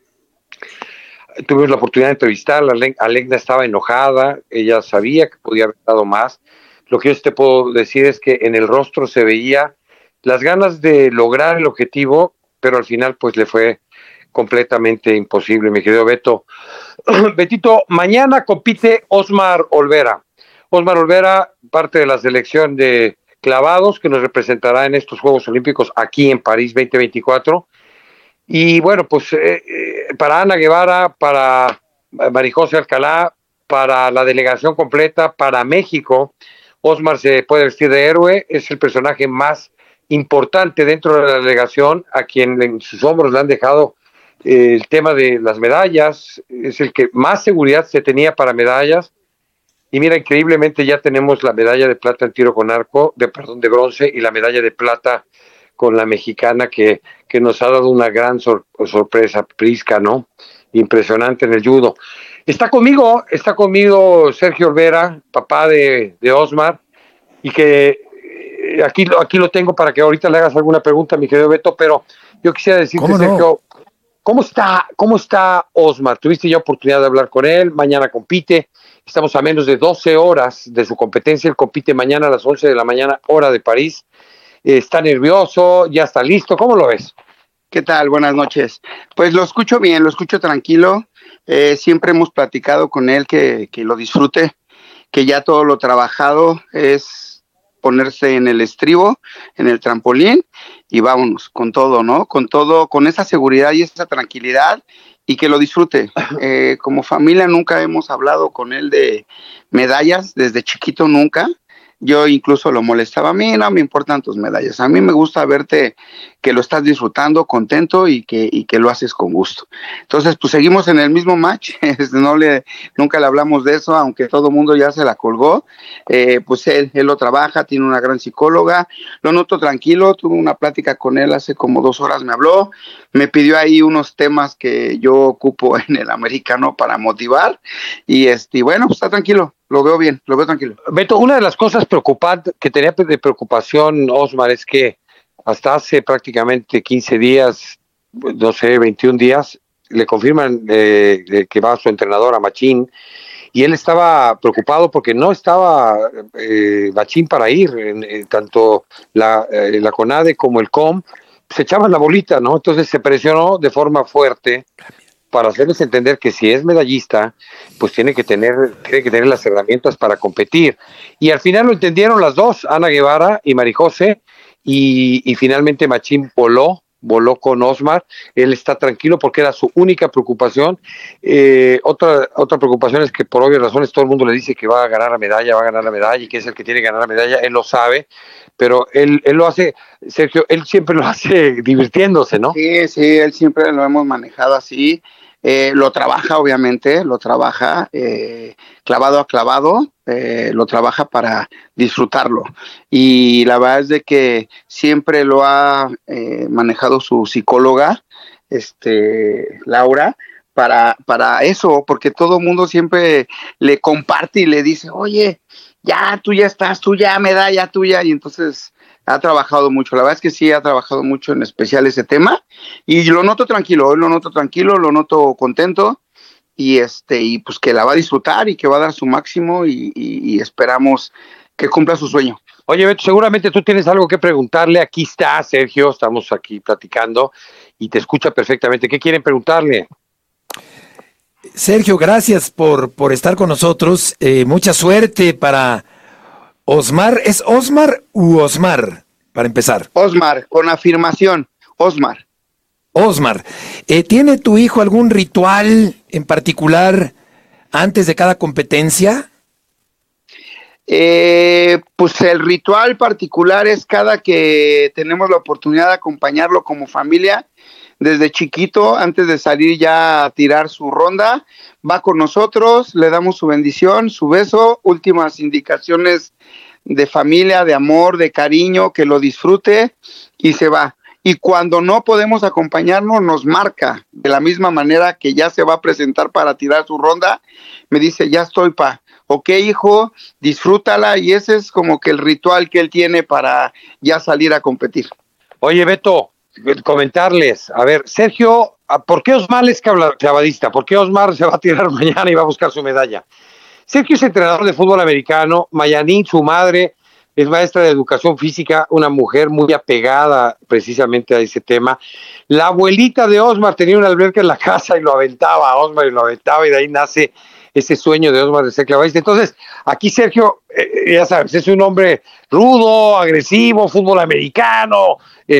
Tuvimos la oportunidad de entrevistarla. Alegna estaba enojada, ella sabía que podía haber dado más. Lo que yo te puedo decir es que en el rostro se veía las ganas de lograr el objetivo, pero al final pues le fue completamente imposible, mi querido Beto. Betito, mañana compite Osmar Olvera. Osmar Olvera, parte de la selección de clavados que nos representará en estos Juegos Olímpicos aquí en París 2024. Y bueno, pues para Ana Guevara, para Marijose Alcalá, para la delegación completa, para México, Osmar se puede vestir de héroe, es el personaje más importante dentro de la delegación, a quien en sus hombros le han dejado el tema de las medallas, es el que más seguridad se tenía para medallas. Y mira, increíblemente ya tenemos la medalla de plata en tiro con arco, de bronce, y la medalla de plata con la mexicana, que nos ha dado una gran sorpresa, Prisca, ¿no? Impresionante en el judo. Está conmigo Sergio Olvera, papá de Osmar, y que aquí lo tengo para que ahorita le hagas alguna pregunta, mi querido Beto, pero yo quisiera decirte, no? Sergio, ¿cómo está Osmar? Tuviste ya oportunidad de hablar con él, mañana compite, estamos a menos de 12 horas de su competencia, él compite mañana a las 11 de la mañana, hora de París. ¿Está nervioso? ¿Ya está listo? ¿Cómo lo ves? ¿Qué tal? Buenas noches. Pues lo escucho bien, lo escucho tranquilo. Siempre hemos platicado con él que lo disfrute, que ya todo lo trabajado es ponerse en el estribo, en el trampolín, y vámonos con todo, ¿no? Con todo, con esa seguridad y esa tranquilidad, y que lo disfrute. Como familia nunca hemos hablado con él de medallas, desde chiquito nunca. Yo incluso lo molestaba. A mí no me importan tus medallas. A mí me gusta verte que lo estás disfrutando, contento y que lo haces con gusto. Entonces, pues seguimos en el mismo match. Nunca le hablamos de eso, aunque todo el mundo ya se la colgó. Pues él lo trabaja, tiene una gran psicóloga. Lo noto tranquilo. Tuve una plática con él hace como 2 horas, me habló. Me pidió ahí unos temas que yo ocupo en el americano para motivar. Y bueno, pues está tranquilo. Lo veo bien, lo veo tranquilo. Beto, una de las cosas preocupantes que tenía de preocupación Osmar es que hasta hace prácticamente 15 días, no sé, 21 días, le confirman que va su entrenador a Machín, y él estaba preocupado porque no estaba Machín para ir, tanto la CONADE como el COM se echaban la bolita, ¿no? Entonces se presionó de forma fuerte para hacerles entender que si es medallista, pues tiene que tener las herramientas para competir. Y al final lo entendieron las dos, Ana Guevara y Marijose, y finalmente Machín voló con Osmar. Él está tranquilo porque era su única preocupación. Otra preocupación es que por obvias razones todo el mundo le dice que va a ganar la medalla y que es el que tiene que ganar la medalla. Él lo sabe, pero él lo hace, Sergio, él siempre lo hace divirtiéndose, ¿no? Sí, él siempre lo hemos manejado así. Lo trabaja, obviamente, clavado a clavado, lo trabaja para disfrutarlo. Y la verdad es de que siempre lo ha manejado su psicóloga, Laura, para eso, porque todo el mundo siempre le comparte y le dice, oye, tú ya estás, tú ya, medalla tuya, y entonces ha trabajado mucho, la verdad es que sí ha trabajado mucho, en especial ese tema, y lo noto tranquilo, lo noto contento, y pues que la va a disfrutar y que va a dar su máximo, y esperamos que cumpla su sueño. Oye, Beto, seguramente tú tienes algo que preguntarle. Aquí está Sergio, estamos aquí platicando y te escucha perfectamente. ¿Qué quieren preguntarle? Sergio, gracias por estar con nosotros. Mucha suerte para Osmar. ¿Es Osmar u Osmar? Para empezar. Osmar, con afirmación. Osmar. ¿Tiene tu hijo algún ritual en particular antes de cada competencia? Pues el ritual particular es cada que tenemos la oportunidad de acompañarlo como familia. Desde chiquito, antes de salir ya a tirar su ronda, va con nosotros, le damos su bendición, su beso, últimas indicaciones de familia, de amor, de cariño, que lo disfrute y se va. Y cuando no podemos acompañarnos, nos marca de la misma manera que ya se va a presentar para tirar su ronda. Me dice, ya estoy, ok, hijo, disfrútala, y ese es como que el ritual que él tiene para ya salir a competir. Oye, Beto, comentarles, a ver, Sergio, ¿por qué Osmar es clavadista? ¿Por qué Osmar se va a tirar mañana y va a buscar su medalla? Sergio es entrenador de fútbol americano. Mayanín, su madre, es maestra de educación física, una mujer muy apegada precisamente a ese tema. La abuelita de Osmar tenía una alberca en la casa y lo aventaba a Osmar, y de ahí nace ese sueño de Osmar de ser clavadista. Entonces, aquí Sergio, ya sabes, es un hombre rudo, agresivo, fútbol americano,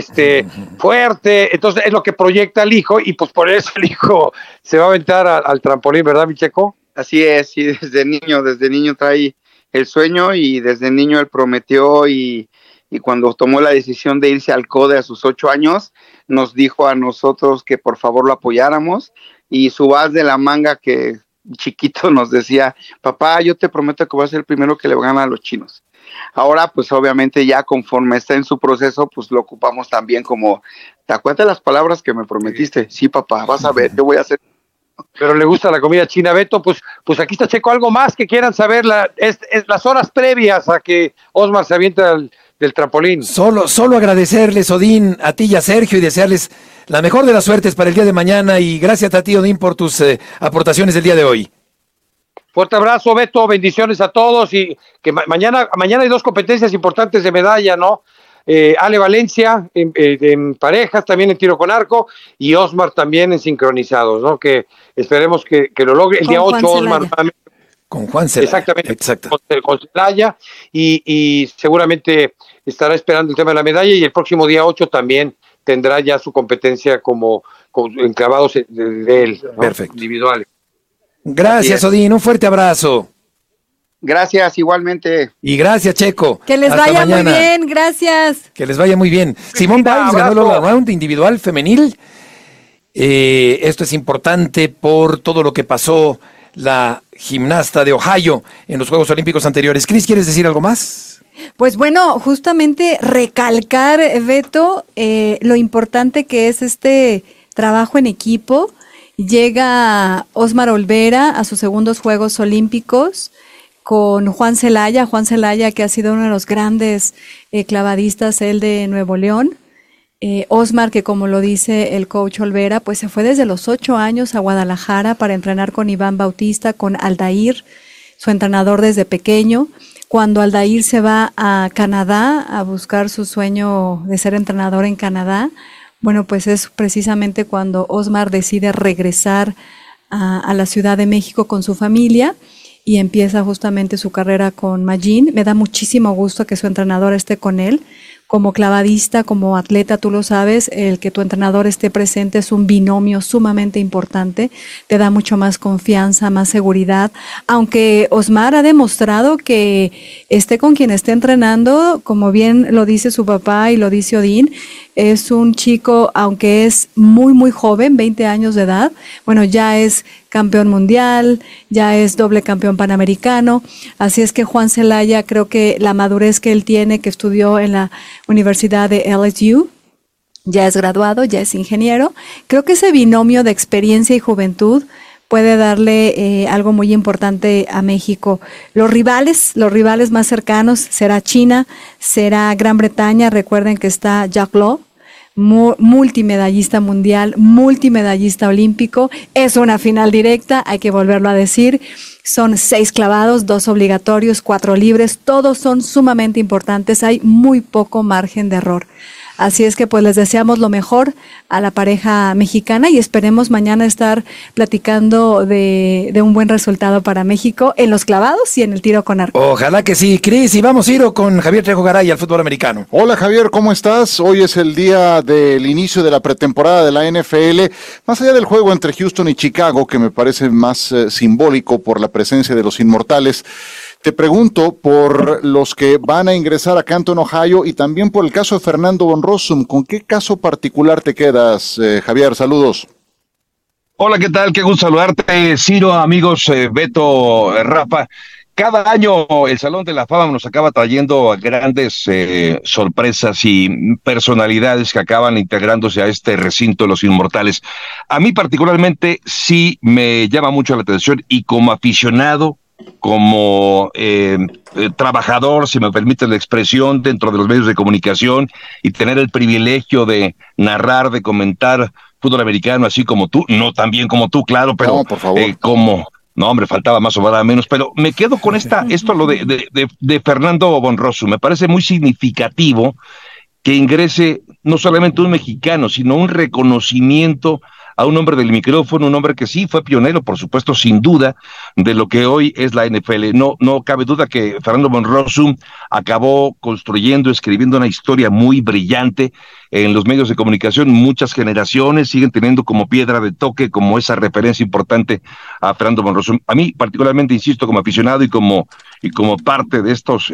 fuerte. Entonces es lo que proyecta el hijo, y pues por eso el hijo se va a aventar al trampolín, ¿verdad, mi Checo? Así es, y desde niño trae el sueño, y desde niño él prometió, y cuando tomó la decisión de irse al CODE a sus 8 años, nos dijo a nosotros que por favor lo apoyáramos, y su as de la manga, que chiquito nos decía, papá, yo te prometo que voy a ser el primero que le gana a los chinos. Ahora, pues obviamente ya conforme está en su proceso, pues lo ocupamos también como, ¿te acuerdas las palabras que me prometiste? Sí, papá, vas a ver, yo voy a hacer. Pero le gusta la comida china, Beto. Pues aquí está, Checo. ¿Algo más que quieran saber? Es las horas previas a que Osmar se avienta del trampolín. Solo agradecerles, Odín, a ti y a Sergio, y desearles la mejor de las suertes para el día de mañana, y gracias a ti, Odín, por tus aportaciones del día de hoy. Fuerte abrazo, Beto, bendiciones a todos, y que mañana hay 2 competencias importantes de medalla, ¿no? Ale Valencia en parejas, también en tiro con arco, y Osmar también en sincronizados, ¿no? Que esperemos que lo logre. El día 8, Osmar con Juan Celaya. Exactamente. Exacto. Con Celaya, y seguramente estará esperando el tema de la medalla, y el próximo día 8 también tendrá ya su competencia como enclavados de él, ¿no? Perfecto. Individuales. Gracias, Odín, un fuerte abrazo. Gracias, igualmente. Y gracias, Checo. Que les Hasta vaya mañana. muy bien, gracias. Que les vaya muy bien. Simone Biles ganó el all-around individual femenil. Esto es importante por todo lo que pasó la gimnasta de Ohio en los Juegos Olímpicos anteriores. Cris, ¿quieres decir algo más? Pues bueno, justamente recalcar, Beto, lo importante que es este trabajo en equipo. Llega Osmar Olvera a sus segundos Juegos Olímpicos con Juan Celaya que ha sido uno de los grandes clavadistas, él de Nuevo León. Osmar, que como lo dice el coach Olvera, pues se fue desde los 8 años a Guadalajara para entrenar con Iván Bautista, con Aldair, su entrenador desde pequeño. Cuando Aldair se va a Canadá a buscar su sueño de ser entrenador en Canadá, bueno, pues es precisamente cuando Osmar decide regresar a la Ciudad de México con su familia y empieza justamente su carrera con Magin. Me da muchísimo gusto que su entrenador esté con él. Como clavadista, como atleta, tú lo sabes, el que tu entrenador esté presente es un binomio sumamente importante, te da mucho más confianza, más seguridad, aunque Osmar ha demostrado que esté con quien esté entrenando, como bien lo dice su papá y lo dice Odín, es un chico, aunque es muy, muy joven, 20 años de edad, bueno, ya es campeón mundial, ya es doble campeón panamericano, así es que Juan Celaya, creo que la madurez que él tiene, que estudió en la Universidad de LSU, ya es graduado, ya es ingeniero, creo que ese binomio de experiencia y juventud puede darle algo muy importante a México. Los rivales más cercanos será China, será Gran Bretaña, recuerden que está Jack Lowe, multimedallista mundial, multimedallista olímpico, es una final directa, hay que volverlo a decir, son 6 clavados, 2 obligatorios, 4 libres, todos son sumamente importantes, hay muy poco margen de error. Así es que pues les deseamos lo mejor a la pareja mexicana y esperemos mañana estar platicando de un buen resultado para México en los clavados y en el tiro con arco. Ojalá que sí, Cris, y vamos a ir con Javier Trejo Garay al fútbol americano. Hola Javier, ¿cómo estás? Hoy es el día del inicio de la pretemporada de la NFL, más allá del juego entre Houston y Chicago, que me parece más simbólico por la presencia de los inmortales. Te pregunto por los que van a ingresar a Canton, Ohio, y también por el caso de Fernando Von Rossum. ¿Con qué caso particular te quedas, Javier? Saludos. Hola, ¿qué tal? Qué gusto saludarte, Ciro, amigos, Beto, Rafa. Cada año el Salón de la Fama nos acaba trayendo grandes sorpresas y personalidades que acaban integrándose a este recinto de los inmortales. A mí particularmente sí me llama mucho la atención y como aficionado, como trabajador, si me permite la expresión, dentro de los medios de comunicación y tener el privilegio de narrar, de comentar fútbol americano así como tú, no tan bien como tú, claro, pero no, por favor. No, hombre, faltaba más o menos, pero me quedo con lo de Fernando Von Rossum. Me parece muy significativo que ingrese no solamente un mexicano, sino un reconocimiento a un hombre del micrófono, un hombre que sí fue pionero, por supuesto, sin duda, de lo que hoy es la NFL. No cabe duda que Fernando Von Rossum acabó construyendo, escribiendo una historia muy brillante en los medios de comunicación. Muchas generaciones siguen teniendo como piedra de toque, como esa referencia importante a Fernando Von Rossum. A mí, particularmente, insisto, como aficionado y como parte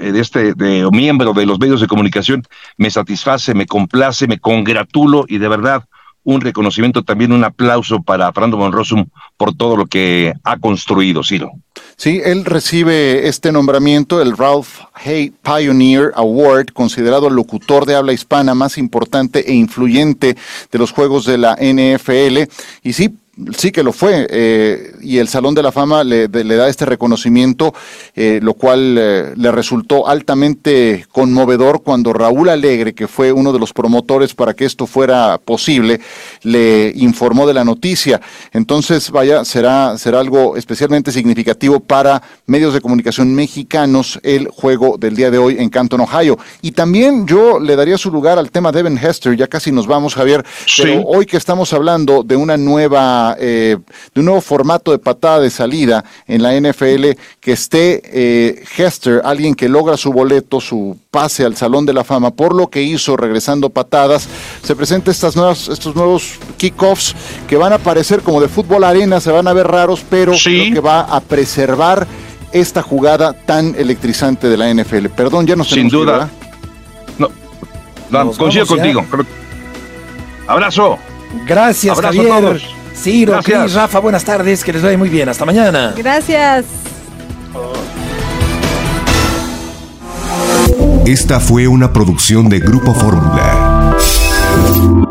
de miembro de los medios de comunicación, me satisface, me complace, me congratulo y de verdad un reconocimiento, también un aplauso para Fernando Von Rossum por todo lo que ha construido, Ciro. Sí, él recibe este nombramiento, el Ralph Hay Pioneer Award, considerado el locutor de habla hispana más importante e influyente de los juegos de la NFL, y sí que lo fue, y el Salón de la Fama le da este reconocimiento, lo cual le resultó altamente conmovedor cuando Raúl Alegre, que fue uno de los promotores para que esto fuera posible, le informó de la noticia. Entonces, vaya, será algo especialmente significativo para medios de comunicación mexicanos el juego del día de hoy en Canton, Ohio. Y también yo le daría su lugar al tema de Devin Hester, ya casi nos vamos, Javier, sí. Pero hoy que estamos hablando de una nueva de un nuevo formato de patada de salida en la NFL, que esté Hester, alguien que logra su boleto, su pase al Salón de la Fama por lo que hizo regresando patadas, se presentan estos nuevos kickoffs que van a parecer como de fútbol arena, se van a ver raros, pero sí, creo que va a preservar esta jugada tan electrizante de la NFL. Perdón, ya no sé. Sin duda. Coincido contigo. Abrazo. Gracias, Abrazo Javier. a todos. Ciro, Gracias. Cris, Rafa, buenas tardes, que les vaya muy bien. Hasta mañana. Gracias. Esta fue una producción de Grupo Fórmula.